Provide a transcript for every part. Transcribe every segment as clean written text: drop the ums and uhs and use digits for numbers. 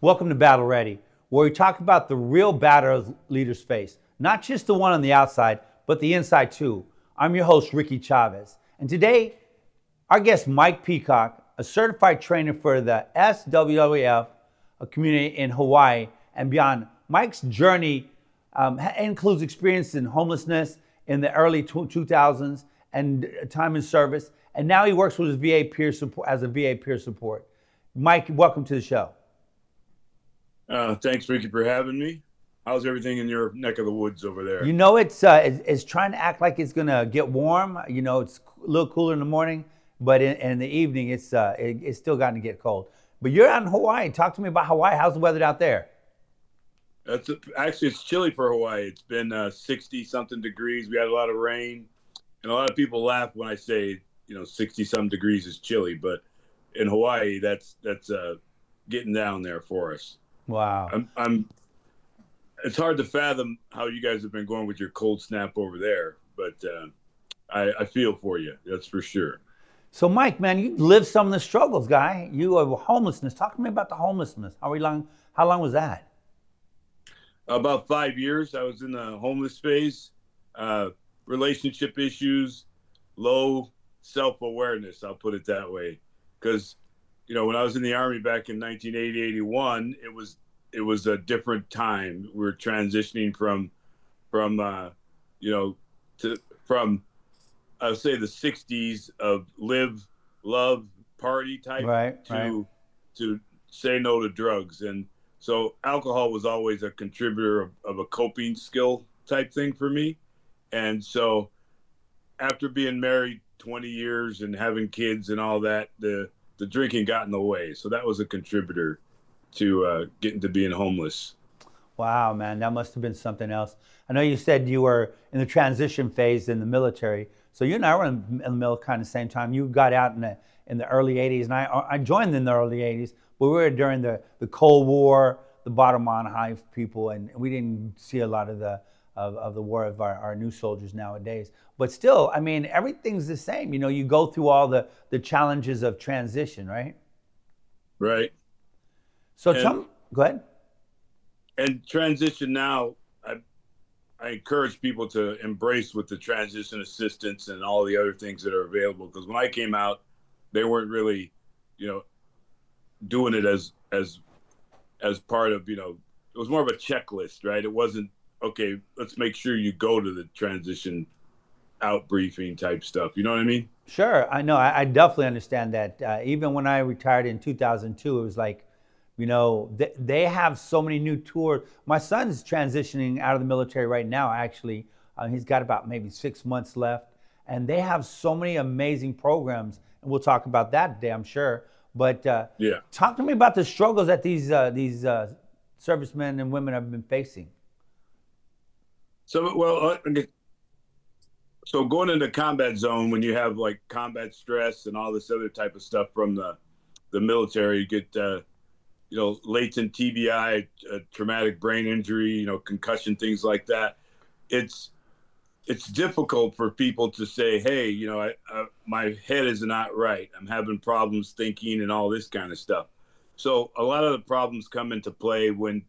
Welcome to Battle Ready, where we talk about the real battle leaders face, not just the one on the outside, but the inside too. I'm your host, Ricky Chavez. And today, our guest, Mike Peacock, a certified trainer for the SWWF, a community in Hawaii and beyond. Mike's journey includes experience in homelessness in the early 2000s and time in service. And now he works with his VA peer support as a VA peer support. Mike, welcome to the show. Thanks, Ricky, for having me. How's everything in your neck of the woods over there? You know, it's trying to act like it's gonna get warm. You know, it's a little cooler in the morning, but in the evening, it's still gotten to get cold. But you're out in Hawaii. Talk to me about Hawaii. How's the weather out there? Actually, it's chilly for Hawaii. It's been 60 something degrees. We had a lot of rain, and a lot of people laugh when I say 60 some degrees is chilly, but in Hawaii, that's getting down there for us. Wow. It's hard to fathom how you guys have been going with your cold snap over there, but I feel for you. That's for sure. So, Mike, man, you lived some of the struggles, guy. You were homelessness. Talk to me about the homelessness. How long was that? About 5 years. I was in the homeless phase. Relationship issues, low self-awareness. I'll put it that way, because when I was in the Army back in 1980, 81, it was a different time. We were transitioning from I would say the 60s of live, love, party type to say no to drugs. And so alcohol was always a contributor of a coping skill type thing for me. And so after being married 20 years and having kids and all that, the drinking got in the way. So that was a contributor to getting to being homeless. Wow, man, that must have been something else. I know you said you were in the transition phase in the military. So you and I were in the military kind of same time. You got out in the early 80s, and I joined in the early 80s, but we were during the Cold War, the bottom on high people, and we didn't see a lot of the war of our new soldiers nowadays. But still, I mean, everything's the same. You go through all the challenges of transition, right? Right. So go ahead. And transition now, I encourage people to embrace with the transition assistance and all the other things that are available. Because when I came out, they weren't really, doing it as part of, it was more of a checklist, right? It wasn't, okay, let's make sure you go to the transition out briefing type stuff. You know what I mean? Sure. I know. I definitely understand that. Even when I retired in 2002, it was like, they have so many new tours. My son's transitioning out of the military right now, actually. He's got about maybe 6 months left. And they have so many amazing programs. And we'll talk about that today, I'm sure. But talk to me about the struggles that these servicemen and women have been facing. So going into combat zone, when you have like combat stress and all this other type of stuff from the military, you get latent TBI, traumatic brain injury, concussion, things like that. It's difficult for people to say, hey, my head is not right. I'm having problems thinking and all this kind of stuff. So a lot of the problems come into play when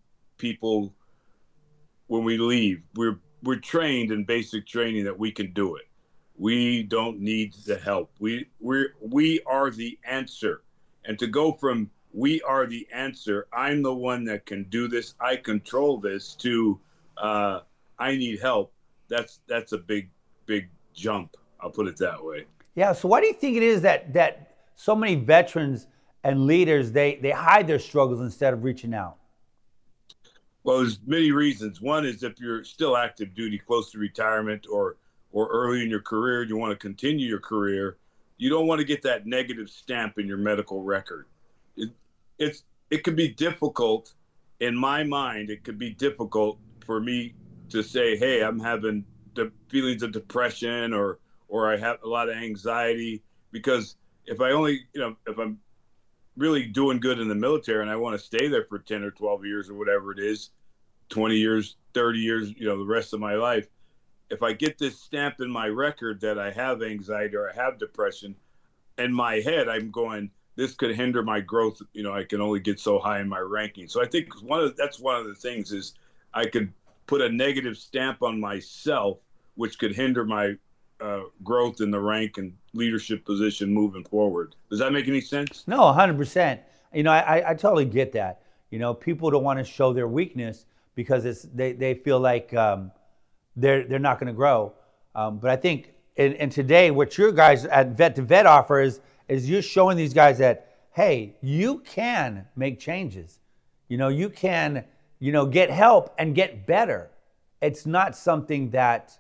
we leave. We're trained in basic training that we can do it. We don't need the help. We are the answer. And to go from we are the answer, I'm the one that can do this, I control this, to I need help, that's a big jump. I'll put it that way. Yeah. So why do you think it is that so many veterans and leaders, they hide their struggles instead of reaching out? Well, there's many reasons. One is if you're still active duty, close to retirement, or early in your career, you want to continue your career, you don't want to get that negative stamp in your medical record. It could be difficult, in my mind, it could be difficult for me to say, hey, I'm having the feelings of depression or I have a lot of anxiety, because if I'm really doing good in the military and I want to stay there for 10 or 12 years or whatever it is, 20 years, 30 years, the rest of my life, if I get this stamp in my record that I have anxiety or I have depression, in my head, I'm going, this could hinder my growth. I can only get so high in my ranking. So I think that's one of the things is I could put a negative stamp on myself, which could hinder my growth in the rank and leadership position moving forward. Does that make any sense? No, 100%. I totally get that. People don't want to show their weakness because they feel like they're not going to grow. But I think and today what your guys at Vet to Vet offer is you're showing these guys that, hey, you can make changes. You can get help and get better. It's not something that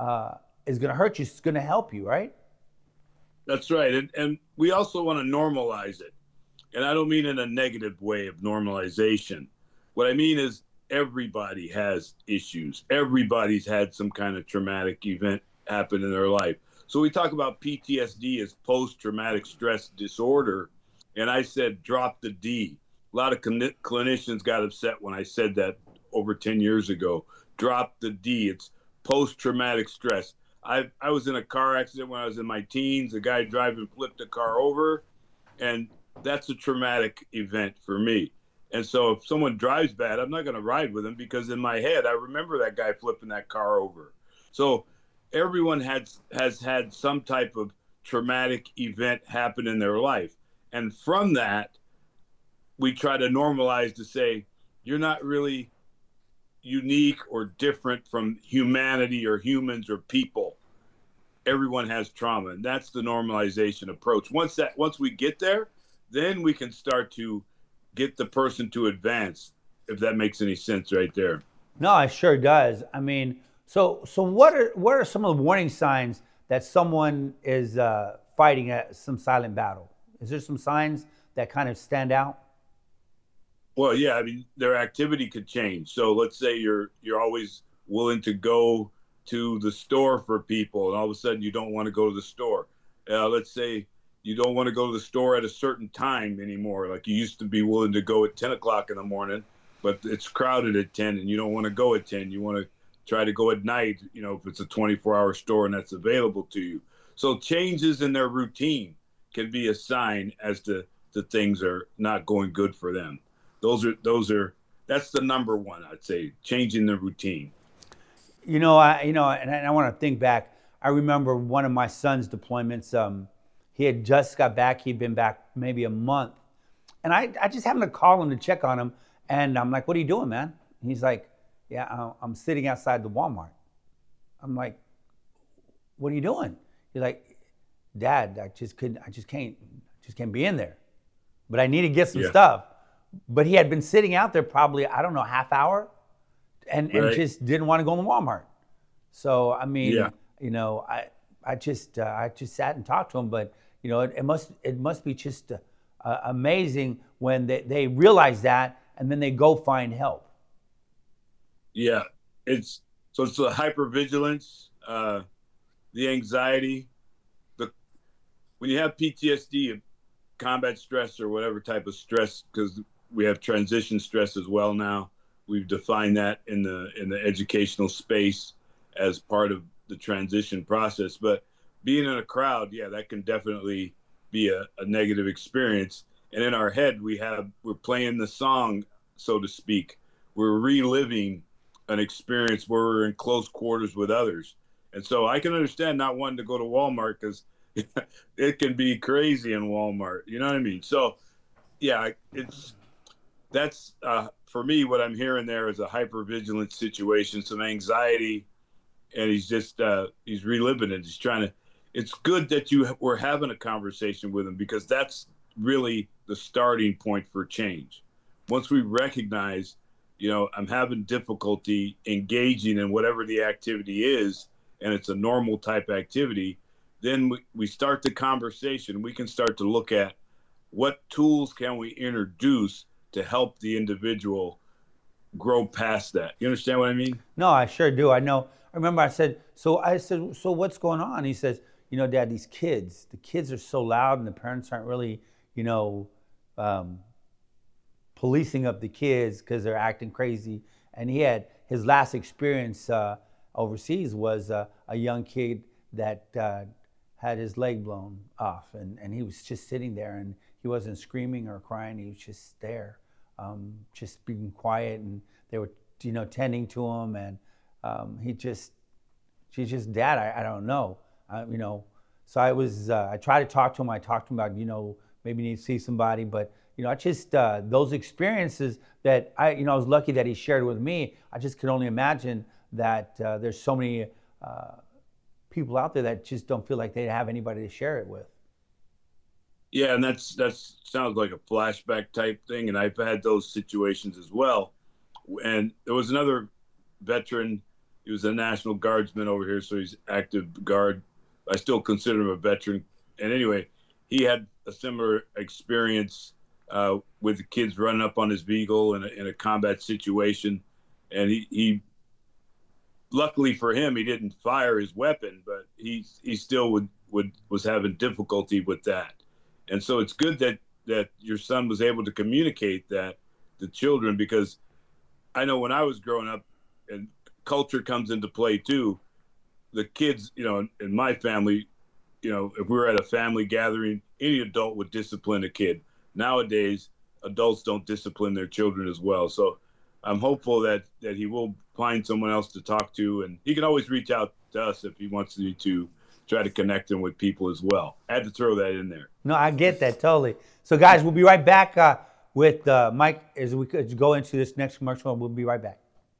is going to hurt you. It's going to help you, right? That's right. And we also want to normalize it. And I don't mean in a negative way of normalization. What I mean is everybody has issues. Everybody's had some kind of traumatic event happen in their life. So we talk about PTSD as post-traumatic stress disorder. And I said, drop the D. A lot of clinicians got upset when I said that over 10 years ago. Drop the D. It's post-traumatic stress. I was in a car accident when I was in my teens. The guy driving flipped the car over, and that's a traumatic event for me. And so if someone drives bad, I'm not going to ride with them because in my head, I remember that guy flipping that car over. So everyone has had some type of traumatic event happen in their life. And from that, we try to normalize to say, you're not really unique or different from humanity or humans or people. Everyone has trauma, and that's the normalization approach. Once we get there, then we can start to get the person to advance, if that makes any sense right there. No, it sure does. I mean, so what are some of the warning signs that someone is fighting some silent battle? Is there some signs that kind of stand out? Well, yeah, I mean, their activity could change. So let's say you're always willing to go to the store for people, and all of a sudden you don't want to go to the store. Let's say you don't want to go to the store at a certain time anymore. Like you used to be willing to go at 10 o'clock in the morning, but it's crowded at 10 and you don't want to go at 10. You want to try to go at night, if it's a 24-hour store and that's available to you. So changes in their routine can be a sign as to things are not going good for them. That's the number one, I'd say, changing the routine. And I want to think back. I remember one of my son's deployments. He had just got back. He'd been back maybe a month. And I just happened to call him to check on him. And I'm like, what are you doing, man? And he's like, yeah, I'm sitting outside the Walmart. I'm like, what are you doing? He's like, Dad, I just can't be in there. But I need to get some stuff. But he had been sitting out there probably, I don't know, half hour and just didn't want to go in the Walmart. So, I mean, I just sat and talked to him, but it must be just amazing when they realize that and then they go find help. Yeah, it's the hypervigilance, the anxiety, when you have PTSD, combat stress or whatever type of stress, because we have transition stress as well now. We've defined that in the educational space as part of the transition process. But being in a crowd, that can definitely be a negative experience. And in our head, we're playing the song, so to speak. We're reliving an experience where we're in close quarters with others. And so I can understand not wanting to go to Walmart because it can be crazy in Walmart. You know what I mean? So, that's for me, what I'm hearing there is a hypervigilant situation, some anxiety, and he's reliving it. He's trying to. It's good that we're having a conversation with him because that's really the starting point for change. Once we recognize, I'm having difficulty engaging in whatever the activity is, and it's a normal type activity, then we start the conversation. We can start to look at what tools can we introduce to help the individual grow past that. You understand what I mean? No, I sure do. I know. I remember I said, so what's going on? He says, Dad, the kids are so loud and the parents aren't really, policing up the kids because they're acting crazy. And he had his last experience overseas was a young kid that had his leg blown off, and he was just sitting there, and he wasn't screaming or crying. He was just there, just being quiet, and they were, tending to him, and she's just dad. I don't know, So I tried to talk to him. I talked to him about, maybe need to see somebody, but I just those experiences that I was lucky that he shared with me. I just could only imagine that there's so many people out there that just don't feel like they have anybody to share it with. Yeah, and that sounds like a flashback type thing, and I've had those situations as well. And there was another veteran. He was a National Guardsman over here, so he's active guard. I still consider him a veteran. And anyway, he had a similar experience with the kids running up on his vehicle in a combat situation, and he luckily for him, he didn't fire his weapon, but he still was having difficulty with that. And so it's good that your son was able to communicate that to children, because I know when I was growing up, and culture comes into play too, the kids, in my family, if we were at a family gathering, any adult would discipline a kid. Nowadays, adults don't discipline their children as well. So I'm hopeful that he will find someone else to talk to, and he can always reach out to us if he wants me to try to connect him with people as well. I had to throw that in there. No, I get that totally. So guys, we'll be right back with Mike as we could go into this next commercial, and we'll be right back.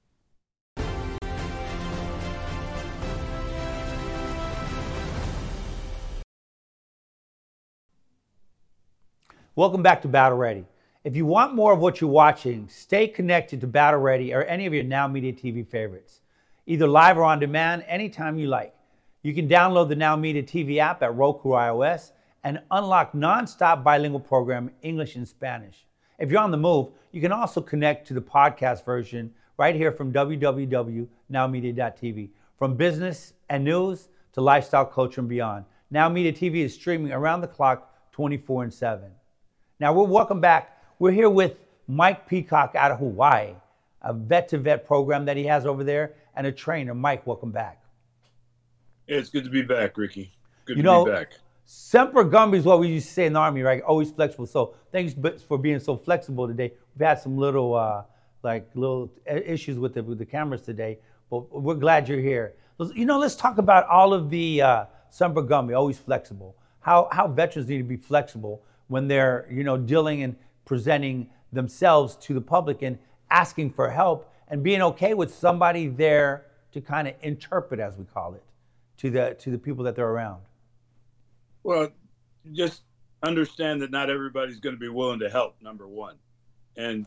Welcome back to Battle Ready. If you want more of what you're watching, stay connected to Battle Ready or any of your Now Media TV favorites, either live or on demand, anytime you like. You can download the Now Media TV app at Roku or iOS and unlock non-stop bilingual program, English and Spanish. If you're on the move, you can also connect to the podcast version right here from www.nowmedia.tv. From business and news to lifestyle, culture, and beyond, Now Media TV is streaming around the clock 24/7. Now, welcome back. We're here with Mike Peacock out of Hawaii, a vet-to-vet program that he has over there, and a trainer. Mike, welcome back. Yeah, it's good to be back, Ricky. Good to be back. Semper Gumby is what we used to say in the Army, right? Always flexible. So thanks for being so flexible today. We've had some little issues with the cameras today, but we're glad you're here. Let's talk about all of the Semper Gumby, always flexible. How veterans need to be flexible when they're, dealing and presenting themselves to the public and asking for help and being okay with somebody there to kind of interpret, as we call it, to the people that they're around. Well, just understand that not everybody's going to be willing to help, number one. And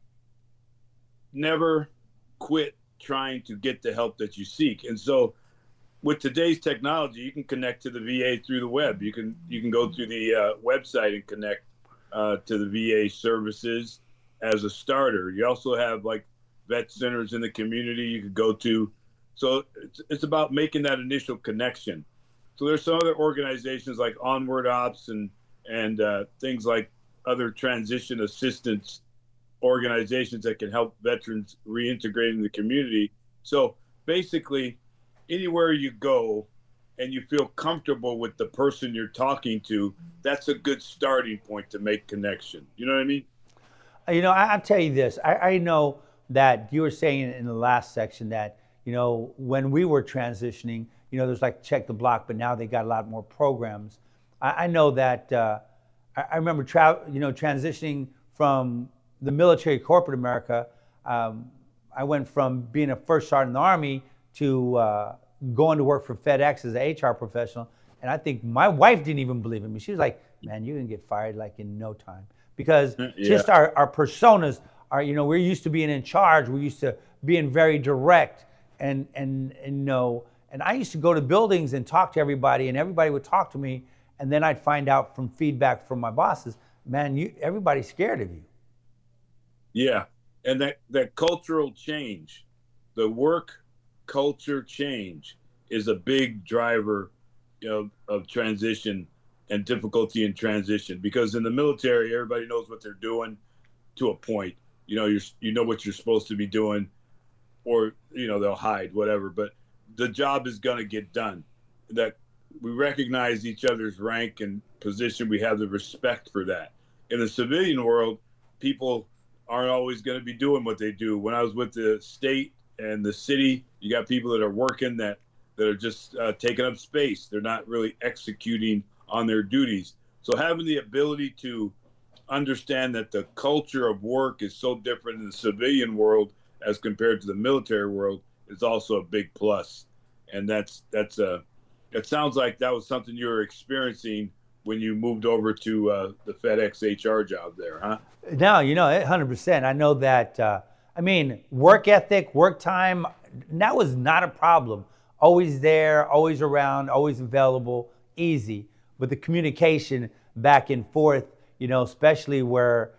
never quit trying to get the help that you seek. And so with today's technology, you can connect to the VA through the web. You can go through the website and connect to the VA services as a starter. You also have like vet centers in the community you could go to. So it's about making that initial connection. So there's some other organizations like Onward Ops and things like other transition assistance organizations that can help veterans reintegrate in the community. So basically, anywhere you go and you feel comfortable with the person you're talking to, that's a good starting point to make connection. You know what I mean? I'll tell you this. I know that you were saying in the last section that, when we were transitioning, there's like Check the Block, but now they got a lot more programs. I know that I remember transitioning from the military corporate America. I went from being a first sergeant in the Army to going to work for FedEx as an HR professional. And I think my wife didn't even believe in me. She was like, man, you can get fired like in no time. Because just our personas are, we're used to being in charge. We're used to being very direct. And I used to go to buildings and talk to everybody, and everybody would talk to me. And then I'd find out from feedback from my bosses, man, everybody's scared of you. Yeah. And that cultural change, the work culture change is a big driver of transition and difficulty in transition, because in the military, everybody knows what they're doing to a point. You know what you're supposed to be doing, or, they'll hide, whatever, but the job is going to get done. That we recognize each other's rank and position. We have the respect for that. In the civilian world, people aren't always going to be doing what they do. When I was with the state and the city, you got people that are working that are just taking up space. They're not really executing on their duties. So having the ability to understand that the culture of work is so different in the civilian world as compared to the military world is also a big plus. And that sounds like that was something you were experiencing when you moved over to the FedEx HR job there, huh? No, 100%. I know that. I mean, work ethic, work time, that was not a problem. Always there, always around, always available, easy. But the communication back and forth, especially where,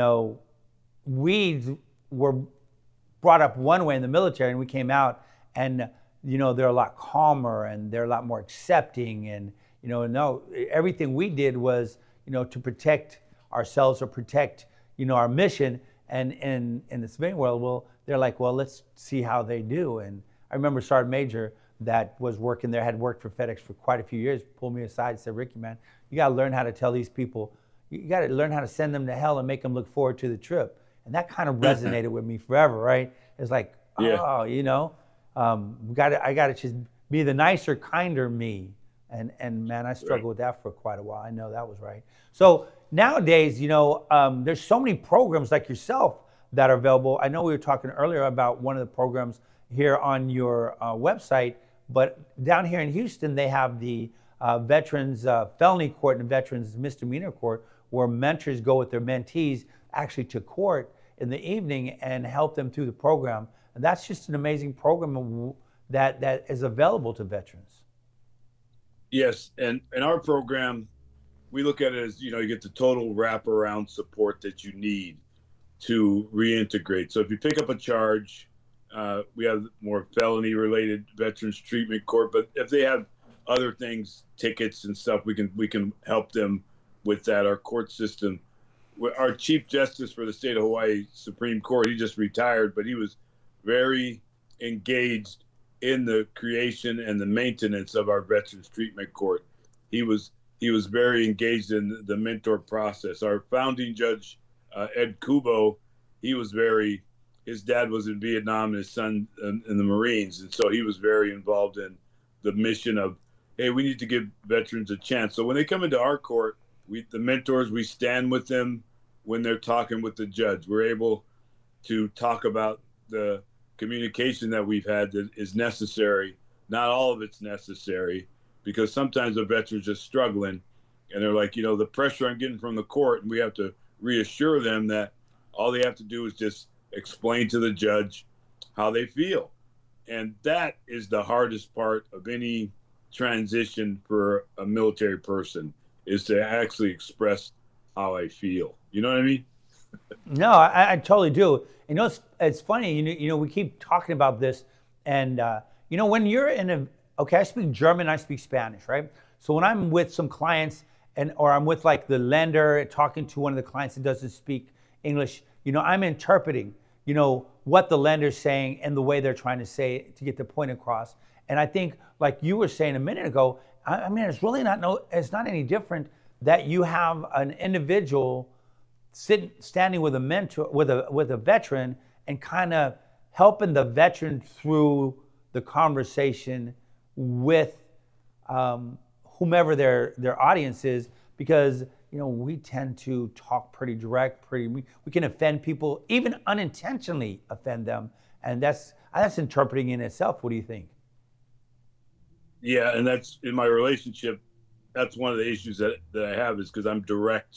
we were brought up one way in the military and we came out and, they're a lot calmer and they're a lot more accepting. And, no, everything we did was, to protect ourselves or protect, our mission. And in the civilian world, well, they're like, well, let's see how they do. And I remember Sergeant Major that was working there, had worked for FedEx for quite a few years, pulled me aside and said, Ricky, man, you got to learn how to tell these people, you got to learn how to send them to hell and make them look forward to the trip. And that kind of resonated with me forever, right? It's like, Yeah. I got to just be the nicer, kinder me. And man, I struggled with that for quite a while. I know that was right. So nowadays, there's so many programs like yourself that are available. I know we were talking earlier about one of the programs here on your website, but down here in Houston, they have the Veterans Felony Court and Veterans Misdemeanor Court, where mentors go with their mentees actually to court in the evening and help them through the program. And that's just an amazing program that is available to veterans. Yes, and in our program, we look at it as you get the total wraparound support that you need to reintegrate. So if you pick up a charge, we have more felony-related Veterans Treatment Court. But if they have other things, tickets and stuff, we can help them with that. Our court system, our Chief Justice for the state of Hawaii Supreme Court, he just retired, but he was very engaged in the creation and the maintenance of our Veterans Treatment Court. He was very engaged in the mentor process. Our founding judge, Ed Kubo, his dad was in Vietnam and his son in the Marines. And so he was very involved in the mission of, hey, we need to give veterans a chance. So when they come into our court, the mentors, we stand with them when they're talking with the judge. We're able to talk about the communication that we've had that is necessary. Not all of it's necessary, because sometimes the veterans are struggling and they're like, the pressure I'm getting from the court, and we have to reassure them that all they have to do is just explain to the judge how they feel. And that is the hardest part of any transition for a military person, is to actually express how I feel. You know what I mean? No, I totally do. It's funny. We keep talking about this, and when you're I speak German, I speak Spanish, right? So when I'm with some clients, or I'm with like the lender talking to one of the clients that doesn't speak English, I'm interpreting, what the lender's saying and the way they're trying to say it to get the point across. And I think, like you were saying a minute ago, I mean, it's not any different that you have an individual standing with a mentor, with a veteran, and kind of helping the veteran through the conversation with whomever their audience is, because we tend to talk pretty direct, we can offend people, even unintentionally offend them, and that's interpreting in itself. What do you think? Yeah, and that's in my relationship. That's one of the issues that I have, is because I'm direct.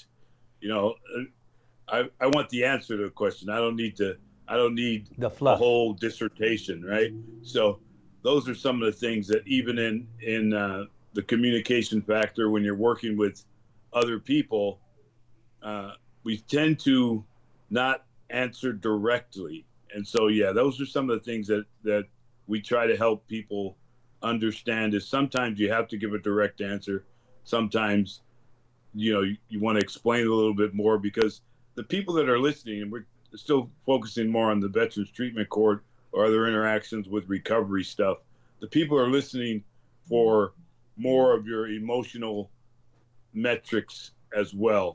I want the answer to the question. I don't need The fluff. a whole dissertation, right? So those are some of the things that even in the communication factor, when you're working with other people, we tend to not answer directly. And so, yeah, those are some of the things that we try to help people understand, is sometimes you have to give a direct answer. Sometimes, you want to explain a little bit more, because the people that are listening, and we're still focusing more on the Veterans Treatment Court or other interactions with recovery stuff, the people are listening for more of your emotional metrics as well,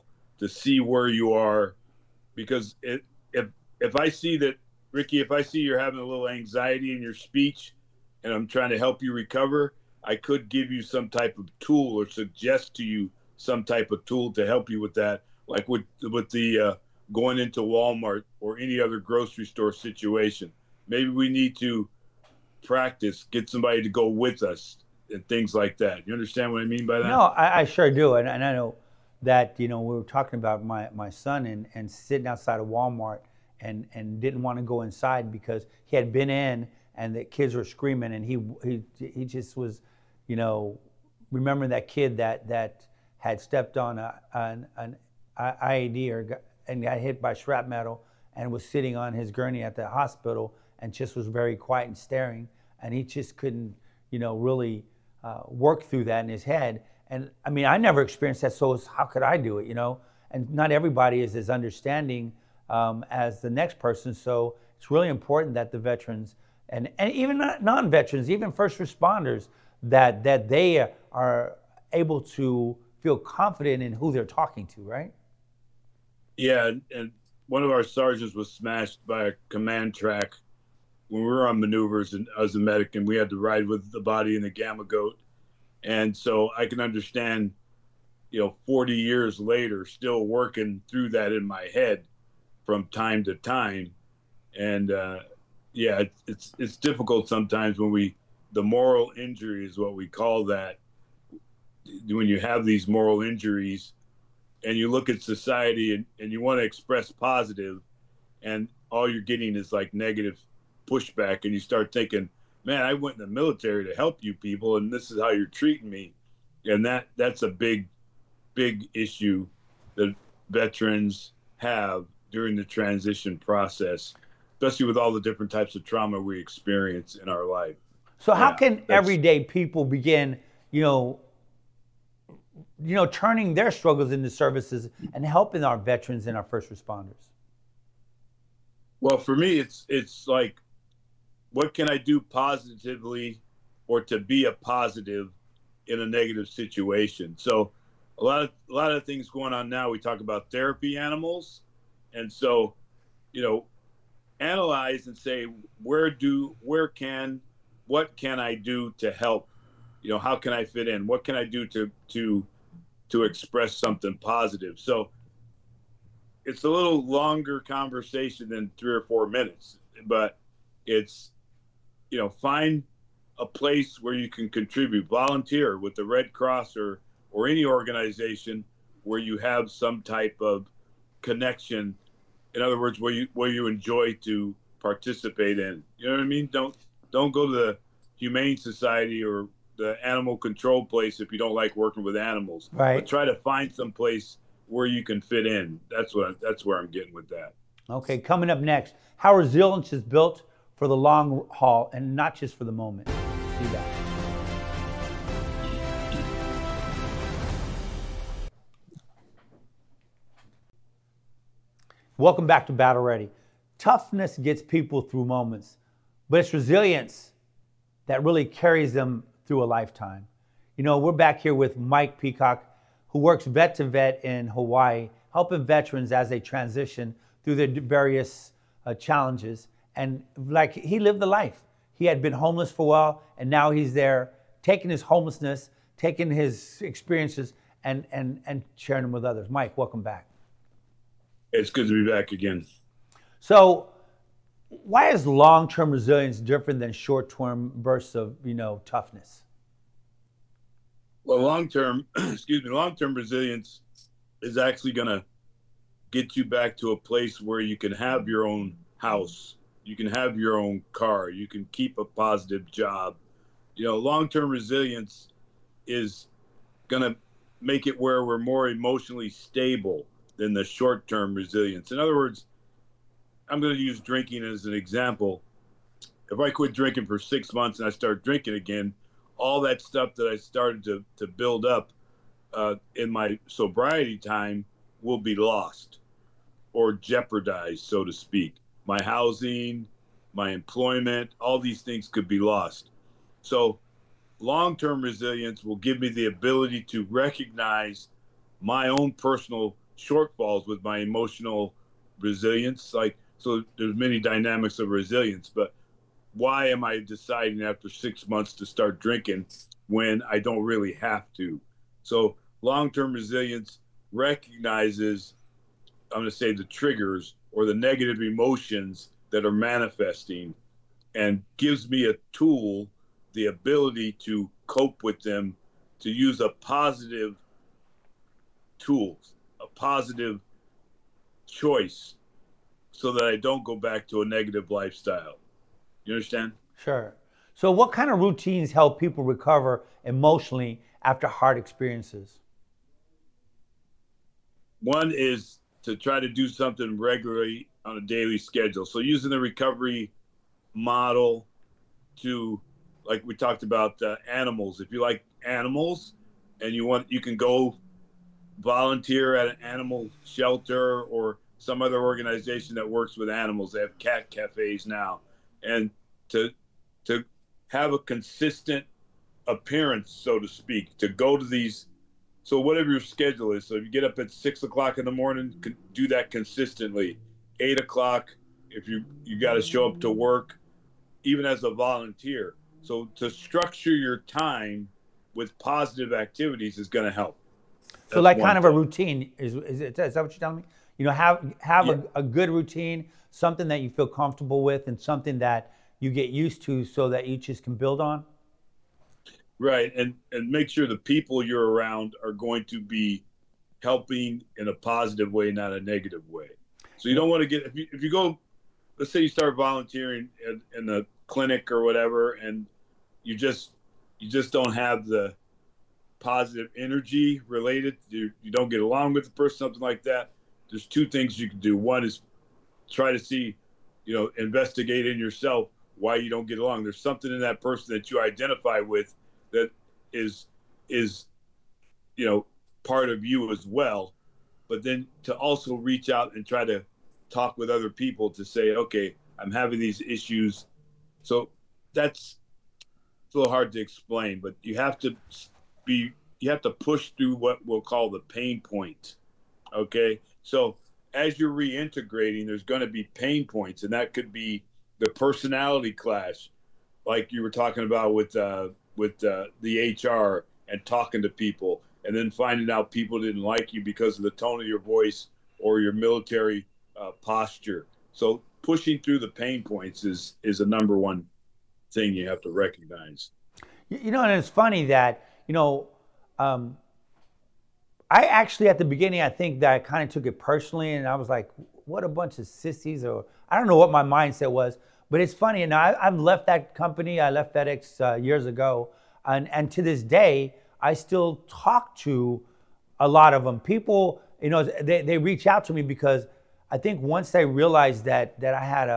to see where you are, because if I see that, Ricky, if I see you're having a little anxiety in your speech, and I'm trying to help you recover, I could give you some type of tool or suggest to you some type of tool to help you with that, like with the going into Walmart or any other grocery store situation. Maybe we need to practice, get somebody to go with us and things like that. You understand what I mean by No, that? I sure do, and I know that we were talking about my son and sitting outside of Walmart and didn't want to go inside because he had been in and the kids were screaming and he just was, remembering that kid that had stepped on an IED and got hit by shrapnel and was sitting on his gurney at the hospital and just was very quiet and staring, and he just couldn't really work through that in his head. And I mean, I never experienced that, so how could I do it, And not everybody is as understanding as the next person. So it's really important that the veterans and even non-veterans, even first responders, that they are able to feel confident in who they're talking to, right? Yeah, and one of our sergeants was smashed by a command track when we were on maneuvers, and as a medic, and we had to ride with the body in the Gamma Goat. And so I can understand, 40 years later, still working through that in my head from time to time. And yeah, it's difficult sometimes when the moral injury is what we call that. When you have these moral injuries and you look at society and you want to express positive, and all you're getting is like negative pushback, and you start thinking, man, I went in the military to help you people, and this is how you're treating me. And that's a big issue that veterans have during the transition process, especially with all the different types of trauma we experience in our life. So how can everyday people begin, turning their struggles into services and helping our veterans and our first responders? Well, for me, it's like, what can I do positively or to be a positive in a negative situation? So a lot of things going on now. We talk about therapy animals. And so, analyze and say, what can I do to help? How can I fit in? What can I do to express something positive? So it's a little longer conversation than 3 or 4 minutes, but it's, find a place where you can contribute, volunteer with the Red Cross or any organization where you have some type of connection. In other words, where you enjoy to participate in. You know what I mean? Don't go to the Humane Society or the animal control place if you don't like working with animals. Right. But try to find some place where you can fit in. That's where I'm getting with that. Okay, coming up next, how resilience is built for the long haul and not just for the moment. See that. Welcome back to Battle Ready. Toughness gets people through moments, but it's resilience that really carries them through a lifetime. We're back here with Mike Peacock, who works vet to vet in Hawaii, helping veterans as they transition through their various challenges. And like, he lived the life. He had been homeless for a while, and now he's there taking his homelessness, taking his experiences, and sharing them with others. Mike, welcome back. It's good to be back again. So why is long-term resilience different than short-term bursts of, toughness? Well, long-term resilience is actually going to get you back to a place where you can have your own house, you can have your own car, you can keep a positive job. Long-term resilience is going to make it where we're more emotionally stable than the short-term resilience. In other words, I'm going to use drinking as an example. If I quit drinking for 6 months and I start drinking again, all that stuff that I started to build up in my sobriety time will be lost or jeopardized, so to speak. My housing, my employment, all these things could be lost. So long-term resilience will give me the ability to recognize my own personal shortfalls with my emotional resilience. Like, so there's many dynamics of resilience, but why am I deciding after 6 months to start drinking when I don't really have to? So long-term resilience recognizes, I'm going to say, the triggers or the negative emotions that are manifesting, and gives me a tool, the ability to cope with them, to use a positive tools, a positive choice, so that I don't go back to a negative lifestyle. You understand? Sure. So, what kind of routines help people recover emotionally after hard experiences? One is to try to do something regularly on a daily schedule. So using the recovery model to, like we talked about, animals. If you like animals and you can go volunteer at an animal shelter or some other organization that works with animals. They have cat cafes now, and to to have a consistent appearance, so to speak, to go to these. So whatever your schedule is, so if you get up at 6 o'clock in the morning, do that consistently. 8 o'clock, if you got to show up to work, even as a volunteer. So to structure your time with positive activities is going to help. So, That's like one kind of a thing. routine is that what you're telling me? You know, have Yeah, a good routine, something that you feel comfortable with, and something that you get used to, so that you just can build on. right. And make sure the people you're around are going to be helping in a positive way, not a negative way. So you You know, don't want to get, if you go, let's say you start volunteering in the clinic or whatever, and you just you just don't have the positive energy related, you don't get along with the person, something like that. There's two things you can do. One is try to see, investigate in yourself why you don't get along. There's something in that person that you identify with that is is you know part of you as well. But then to also reach out and try to talk with other people to say, okay, I'm having these issues. So that's, it's a little hard to explain, but be you have to push through what we'll call the pain point. Okay, so as you're reintegrating, there's going to be pain points, and that could be the personality clash, like you were talking about with the HR and talking to people, and then finding out people didn't like you because of the tone of your voice or your military posture. So pushing through the pain points is a number one thing you have to recognize. you know, and it's funny that um, I actually, at the beginning, I think that I kind of took it personally, and I was like, "What a bunch of sissies!" Or I don't know what my mindset was, but it's funny. And I've left that company. I left FedEx years ago, and to this day, I still talk to a lot of them. People, they reach out to me because I think once they realized that I had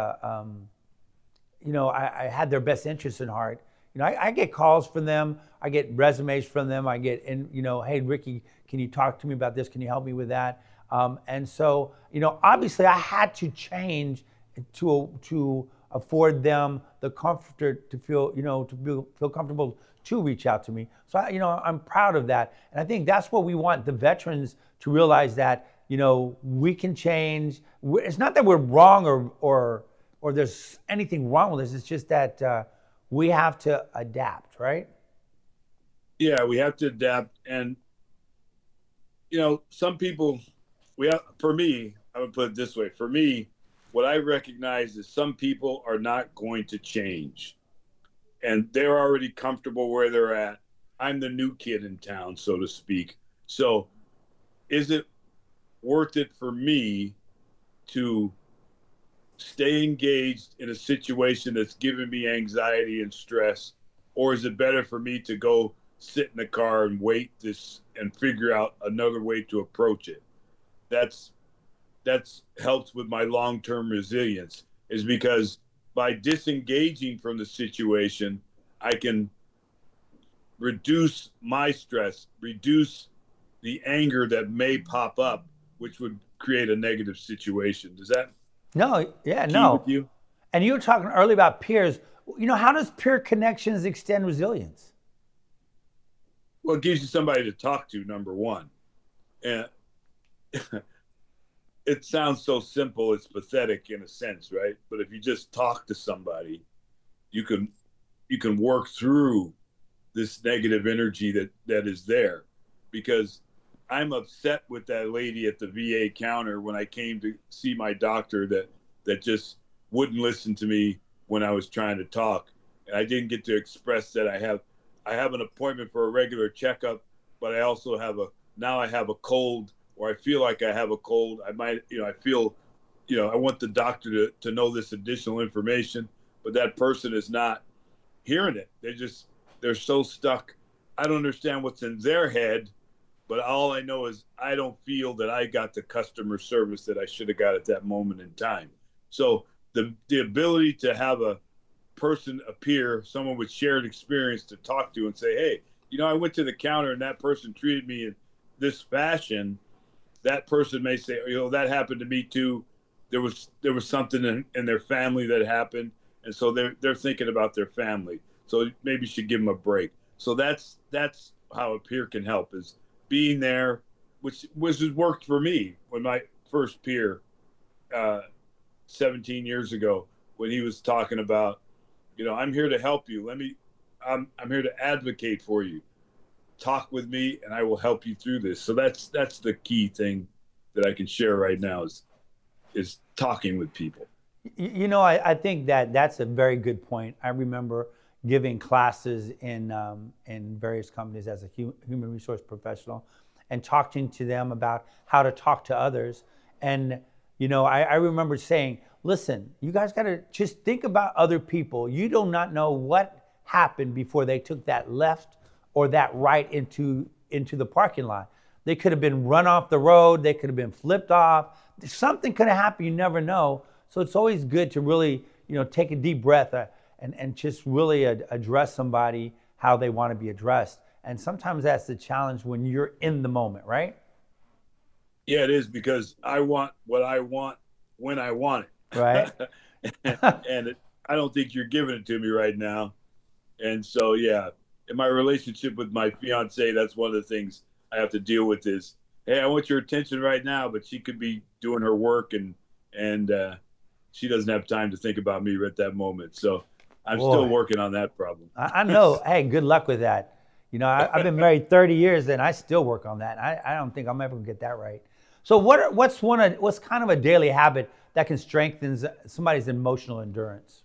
I had their best interests in heart. I get calls from them. I get resumes from them. I get, hey, Ricky, can you talk to me about this? Can you help me with that? And so, obviously I had to change to afford them the comfort to feel, feel comfortable to reach out to me. So, I'm proud of that. And I think that's what we want the veterans to realize, that, we can change. It's not that we're wrong or there's anything wrong with this. It's just that we have to adapt, right? Yeah, we have to adapt, and some people, we have. For me, I would put it this way. For me, what I recognize is some people are not going to change, and they're already comfortable where they're at. I'm the new kid in town, so to speak. So, is it worth it for me to stay engaged in a situation that's giving me anxiety and stress, or is it better for me to go sit in the car and wait this and figure out another way to approach it? That's that's helps with my long-term resilience, is because by disengaging from the situation, I can reduce my stress, reduce the anger that may pop up, which would create a negative situation. Does that No, yeah, key with no. you? And you were talking earlier about peers. How does peer connections extend resilience? Well, it gives you somebody to talk to, number one. And it sounds so simple, it's pathetic in a sense, right? But if you just talk to somebody, you can work through this negative energy that is there. Because I'm upset with that lady at the VA counter when I came to see my doctor that just wouldn't listen to me when I was trying to talk. And I didn't get to express that I have an appointment for a regular checkup, but I also have I have a cold, or I feel like I have a cold. I might, I feel, I want the doctor to know this additional information, but that person is not hearing it. They're so stuck. I don't understand what's in their head, but all I know is I don't feel that I got the customer service that I should have got at that moment in time. So the ability to have a person appear, someone with shared experience to talk to and say, hey, I went to the counter and that person treated me in this fashion. That person may say, that happened to me too. There was something in their family that happened, and so they're thinking about their family. So maybe you should give them a break. So that's how a peer can help, is being there, which has worked for me when my first peer, 17 years ago, when he was talking about, I'm here to help you. I'm here to advocate for you. Talk with me and I will help you through this. So that's the key thing that I can share right now is talking with people. I think that's a very good point. I remember giving classes in various companies as a human resource professional and talking to them about how to talk to others. And, I remember saying, listen, you guys got to just think about other people. You do not know what happened before they took that left or that right into the parking lot. They could have been run off the road. They could have been flipped off. Something could have happened. You never know. So it's always good to really, take a deep breath and just really address somebody how they want to be addressed. And sometimes that's the challenge when you're in the moment, right? Yeah, it is, because I want what I want when I want it. Right. And I don't think you're giving it to me right now. And so, yeah, in my relationship with my fiance, that's one of the things I have to deal with is, hey, I want your attention right now, but she could be doing her work and she doesn't have time to think about me at that moment. So I'm still working on that problem. I know. Hey, good luck with that. I've been married 30 years and I still work on that. I don't think I'm ever gonna get that right. So what's kind of a daily habit that can strengthen somebody's emotional endurance?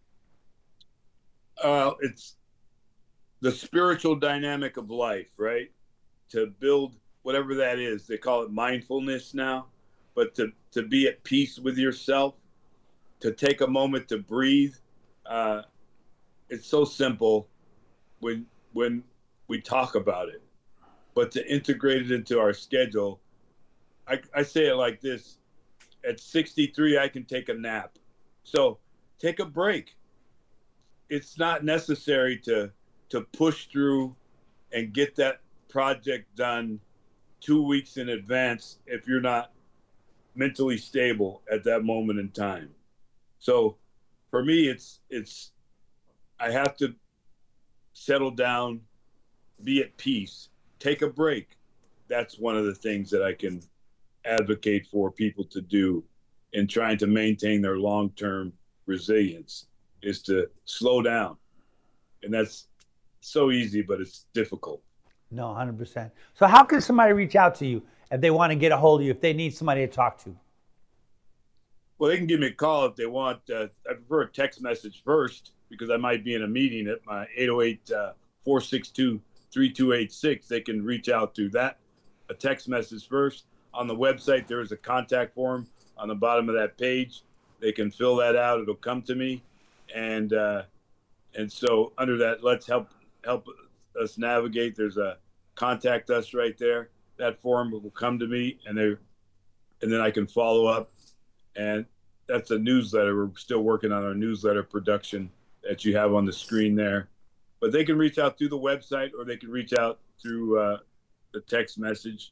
It's the spiritual dynamic of life, right? To build whatever that is. They call it mindfulness now, but to be at peace with yourself, to take a moment to breathe. It's so simple when we talk about it, but to integrate it into our schedule. I say it like this: at 63, I can take a nap. So take a break. It's not necessary to push through and get that project done 2 weeks in advance if you're not mentally stable at that moment in time. So for me, it's I have to settle down, be at peace, take a break. That's one of the things that I can advocate for people to do in trying to maintain their long-term resilience, is to slow down. And that's so easy, but it's difficult. No, 100%. So how can somebody reach out to you if they want to get a hold of you, if they need somebody to talk to? Well, they can give me a call if they want. I prefer a text message first, because I might be in a meeting at my 808-462-3286. They can reach out through that, a text message first. On the website, there is a contact form on the bottom of that page. They can fill that out. It'll come to me. And so under that, let's help us navigate. There's a contact us right there. That form will come to me, and then I can follow up. And that's a newsletter. We're still working on our newsletter production that you have on the screen there. But they can reach out through the website, or they can reach out through the text message,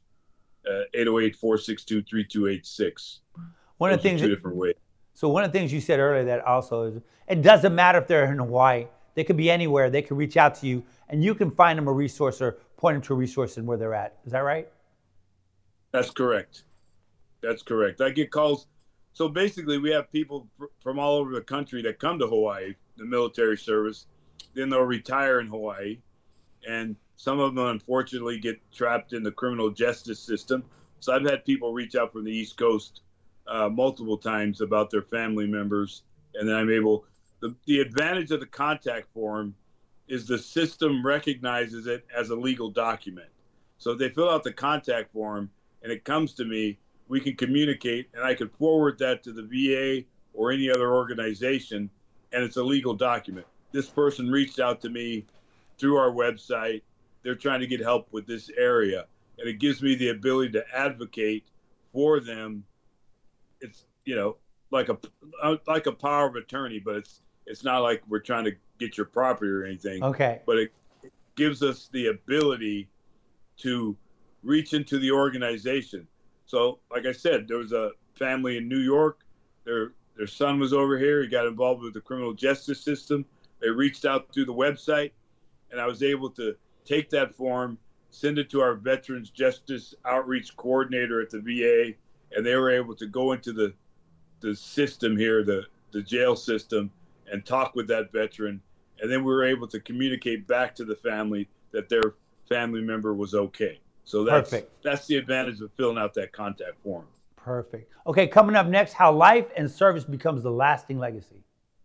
808-462-3286. One of the things, two different ways. So one of the things you said earlier that also is, it doesn't matter if they're in Hawaii. They could be anywhere. They could reach out to you, and you can find them a resource or point them to a resource in where they're at. Is that right? That's correct. That's correct. I get calls. So basically, we have people from all over the country that come to Hawaii, the military service. Then they'll retire in Hawaii, and some of them unfortunately get trapped in the criminal justice system. So I've had people reach out from the East Coast multiple times about their family members, and then I'm able. The advantage of the contact form is the system recognizes it as a legal document. So if they fill out the contact form and it comes to me, we can communicate, and I can forward that to the VA or any other organization, and it's a legal document. This person reached out to me through our website. They're trying to get help with this area, and it gives me the ability to advocate for them. It's like a power of attorney, but it's not like we're trying to get your property or anything. Okay. But it gives us the ability to reach into the organization. So, like I said, there was a family in New York. Their son was over here. He got involved with the criminal justice system. They reached out through the website, and I was able to take that form, send it to our Veterans Justice Outreach Coordinator at the VA, and they were able to go into the system here, the jail system, and talk with that veteran. And then we were able to communicate back to the family that their family member was okay. So that's the advantage of filling out that contact form. Perfect. Okay, coming up next, how life and service becomes the lasting legacy.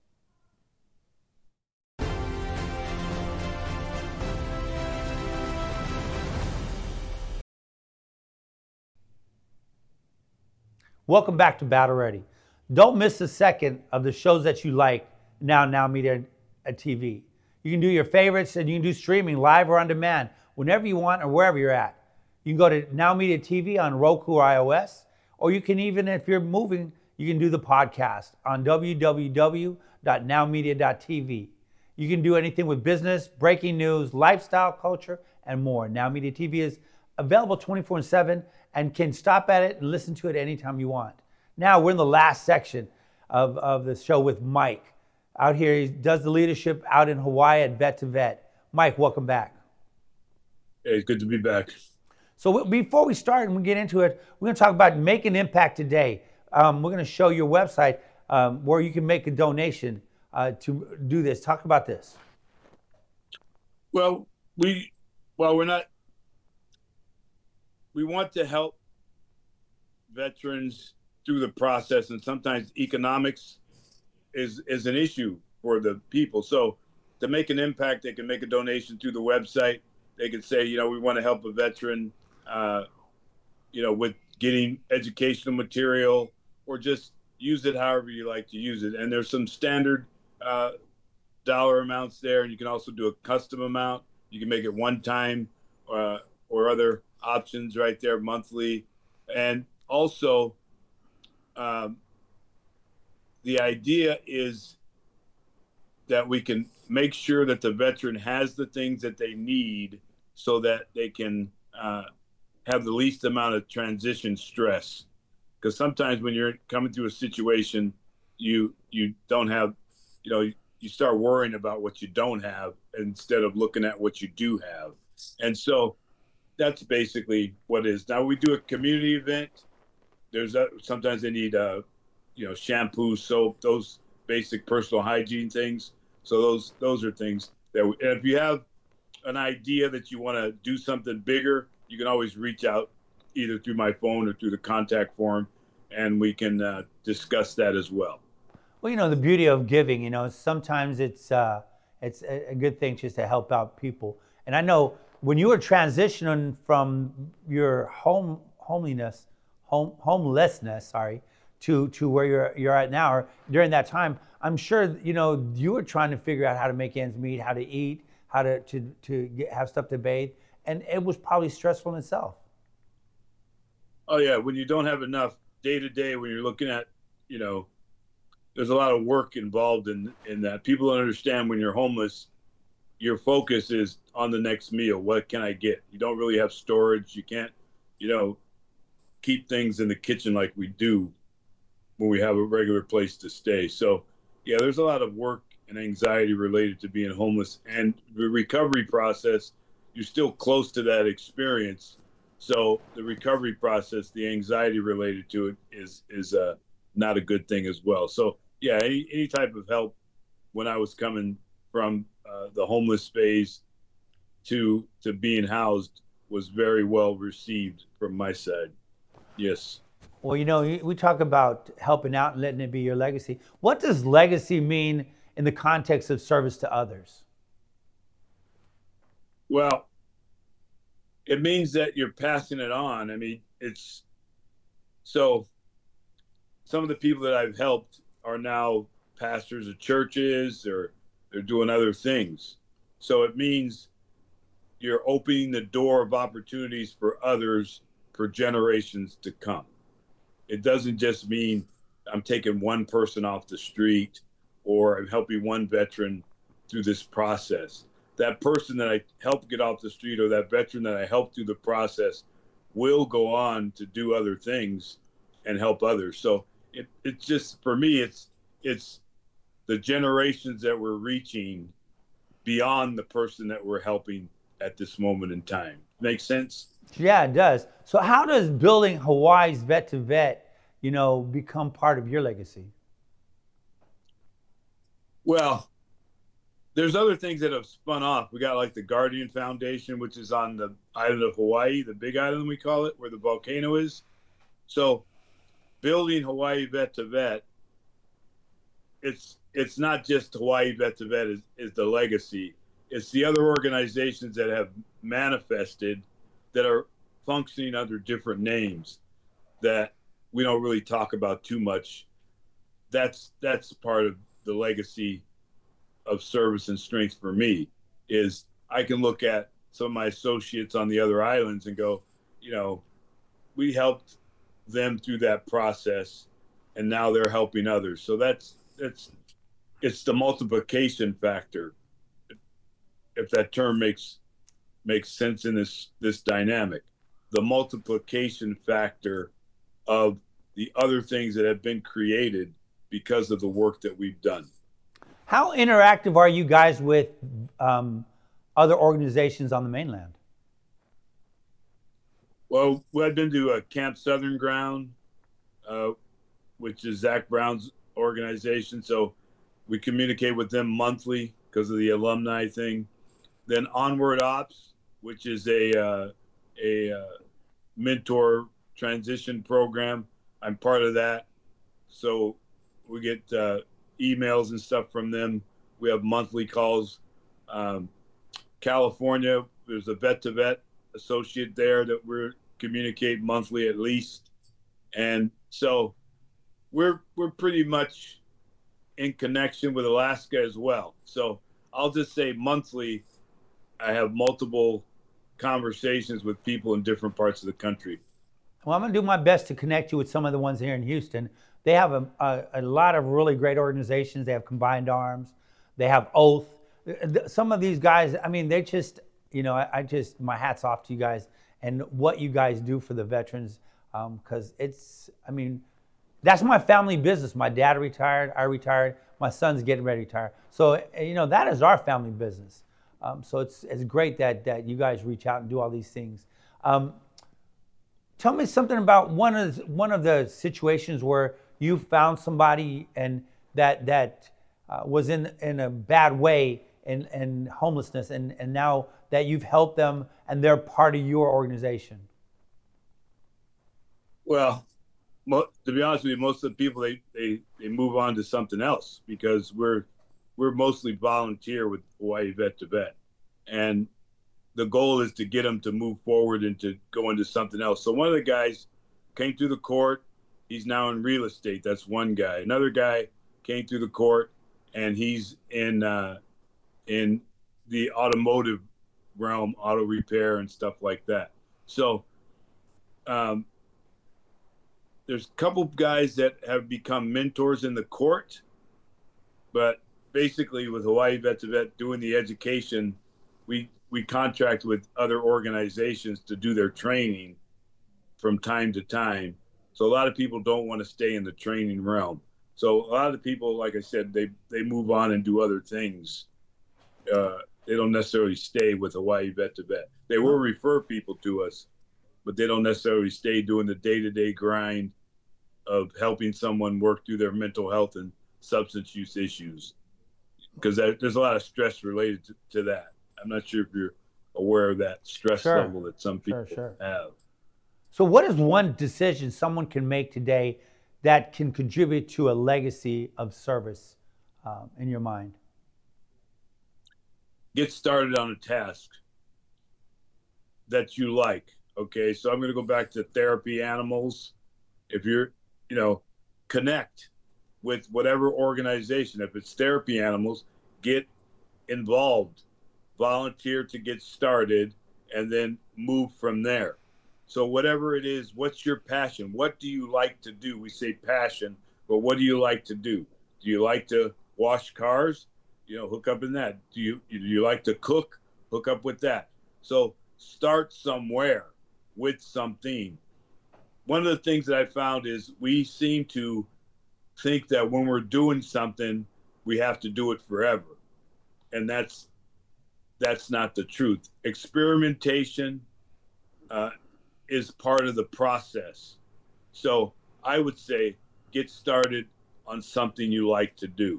Welcome back to Battle Ready. Don't miss a second of the shows that you like Now Media TV. You can do your favorites, and you can do streaming live or on demand whenever you want or wherever you're at. You can go to Now Media TV on Roku or iOS, or you can even, if you're moving, you can do the podcast on www.nowmedia.tv. You can do anything with business, breaking news, lifestyle, culture, and more. Now Media TV is available 24/7 and can stop at it and listen to it anytime you want. Now we're in the last section of the show with Mike. Out here, he does the leadership out in Hawaii at Vet to Vet. Mike, welcome back. Hey, it's good to be back. So before we start and we get into it, we're going to talk about Make an Impact Today. We're going to show your website where you can make a donation to do this. Talk about this. Well, we want to help veterans through the process, and sometimes economics is an issue for the people. So to make an impact, they can make a donation through the website. They can say, we want to help a veteran, with getting educational material, or just use it however you like to use it. And there's some standard dollar amounts there, and you can also do a custom amount. You can make it one time or other options right there, monthly. And also, the idea is that we can make sure that the veteran has the things that they need so that they can have the least amount of transition stress. Because sometimes when you're coming through a situation, you don't have, you start worrying about what you don't have instead of looking at what you do have. And so that's basically what it is. Now we do a community event. Sometimes they need shampoo, soap, those basic personal hygiene things. So those are things that and if you have an idea that you want to do something bigger, you can always reach out either through my phone or through the contact form, and we can discuss that as well. Well, the beauty of giving, sometimes it's a good thing just to help out people. And I know when you were transitioning from your homelessness, to where you're at now, or during that time, I'm sure you were trying to figure out how to make ends meet, how to eat, how to have stuff to bathe, and it was probably stressful in itself. Oh yeah, when you don't have enough day to day, when you're looking at, there's a lot of work involved in that. People don't understand when you're homeless, your focus is on the next meal. What can I get? You don't really have storage. You can't, keep things in the kitchen like we do when we have a regular place to stay. So yeah, there's a lot of work and anxiety related to being homeless, and the recovery process, you're still close to that experience. So the recovery process, the anxiety related to it is not a good thing as well. So yeah, any type of help when I was coming from the homeless phase to being housed was very well received from my side. Yes. Well, we talk about helping out and letting it be your legacy. What does legacy mean in the context of service to others? Well, it means that you're passing it on. I mean, it's so some of the people that I've helped are now pastors of churches or they're doing other things. So it means you're opening the door of opportunities for others for generations to come. It doesn't just mean I'm taking one person off the street or I'm helping one veteran through this process. That person that I helped get off the street or that veteran that I helped through the process will go on to do other things and help others. So it's just for me, it's the generations that we're reaching beyond the person that we're helping at this moment in time. Make sense? Yeah, it does. So, how does building Hawaii's Vet to Vet, become part of your legacy? Well, there's other things that have spun off. We got like the Guardian Foundation, which is on the island of Hawaii, the big island we call it, where the volcano is. So building Hawaii Vet to Vet, it's not just Hawaii Vet to Vet is the legacy. It's the other organizations that have manifested that are functioning under different names that we don't really talk about too much. That's part of the legacy of service and strength for me is I can look at some of my associates on the other islands and go, we helped them through that process and now they're helping others. So it's the multiplication factor, if that term makes sense in this dynamic. The multiplication factor of the other things that have been created because of the work that we've done. How interactive are you guys with other organizations on the mainland? Well, I've been to Camp Southern Ground, which is Zach Brown's organization. So we communicate with them monthly because of the alumni thing. Then Onward Ops, which is a mentor transition program. I'm part of that. So we get emails and stuff from them. We have monthly calls. California, there's a Vet to Vet associate there that we're communicate monthly at least. And so we're pretty much in connection with Alaska as well. So I'll just say monthly, I have multiple conversations with people in different parts of the country. Well, I'm going to do my best to connect you with some of the ones here in Houston. They have a lot of really great organizations. They have Combined Arms. They have Oath. Some of these guys, I mean, they just, I just, my hat's off to you guys and what you guys do for the veterans. Because that's my family business. My dad retired. I retired. My son's getting ready to retire. So, that is our family business. So it's great that you guys reach out and do all these things. Tell me something about one of the situations where you found somebody and that was in a bad way in homelessness, and now that you've helped them and they're part of your organization. Well, to be honest with you, most of the people they move on to something else because we're mostly volunteer with Hawaii Vet to Vet, and the goal is to get them to move forward and to go into something else. So one of the guys came through the court. He's now in real estate. That's one guy. Another guy came through the court, and he's in the automotive realm, auto repair and stuff like that. So there's a couple of guys that have become mentors in the court, but basically with Hawaii Vet to Vet doing the education, we contract with other organizations to do their training from time to time. So a lot of people don't want to stay in the training realm. So a lot of the people, like I said, they move on and do other things. They don't necessarily stay with Hawaii Vet to Vet. They will refer people to us, but they don't necessarily stay doing the day-to-day grind of helping someone work through their mental health and substance use issues, because there's a lot of stress related to that. I'm not sure if you're aware of that stress Sure, level that some people sure. have. So, what is one decision someone can make today that can contribute to a legacy of service in your mind? Get started on a task that you like. Okay, so I'm going to go back to therapy animals. If you're, connect with whatever organization. If it's therapy animals, get involved, volunteer to get started, and then move from there. So whatever it is, what's your passion? What do you like to do? We say passion, but what do you like to do? Do you like to wash cars? Hook up in that. Do you like to cook? Hook up with that. So start somewhere with something. One of the things that I found is we seem to think that when we're doing something, we have to do it forever. And that's not the truth. Experimentation is part of the process. So I would say get started on something you like to do.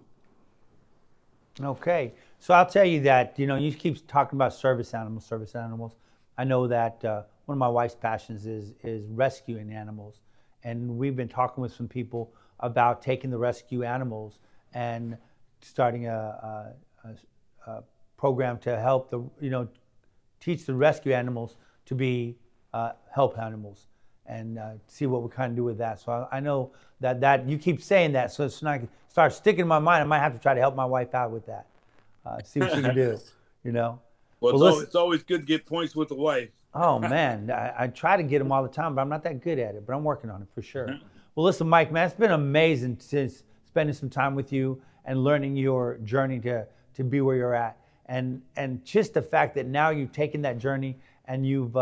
Okay, so I'll tell you that you keep talking about service animals, service animals. I know that one of my wife's passions is rescuing animals, and we've been talking with some people about taking the rescue animals and starting a program to help teach the rescue animals to be help animals, and see what we kind of do with that. So I know that you keep saying that, so it's not start sticking in my mind. I might have to try to help my wife out with that. See what she can do. Well, it's always good to get points with the wife. Oh man, I try to get them all the time, but I'm not that good at it. But I'm working on it for sure. Well, listen, Mike, man, it's been amazing since spending some time with you and learning your journey to be where you're at, and just the fact that now you've taken that journey and you've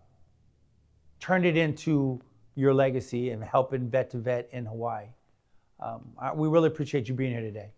turned it into your legacy and helping Vet to Vet in Hawaii. We really appreciate you being here today.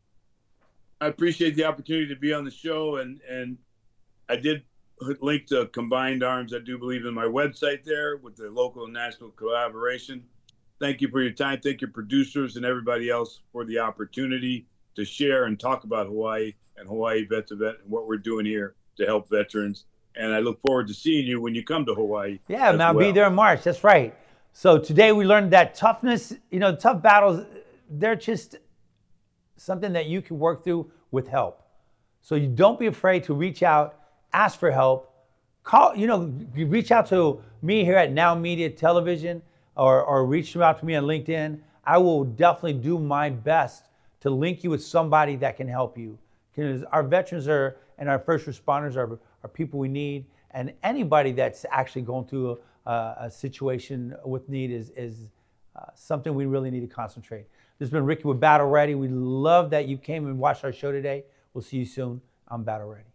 I appreciate the opportunity to be on the show, and I did link to Combined Arms. I do believe in my website there with the local and national collaboration. Thank you for your time. Thank your producers and everybody else for the opportunity to share and talk about Hawaii and Hawaii Vet to Vet and what we're doing here to help veterans. And I look forward to seeing you when you come to Hawaii. Yeah, man, I'll be there in March. That's right. So today we learned that toughness, tough battles, they're just something that you can work through with help. So you don't be afraid to reach out, ask for help, call, reach out to me here at Now Media Television, or reach out to me on LinkedIn. I will definitely do my best to link you with somebody that can help you. Because our veterans and our first responders are people we need, and anybody that's actually going through a situation with need is something we really need to concentrate. This has been Ricky with Battle Ready. We love that you came and watched our show today. We'll see you soon on Battle Ready.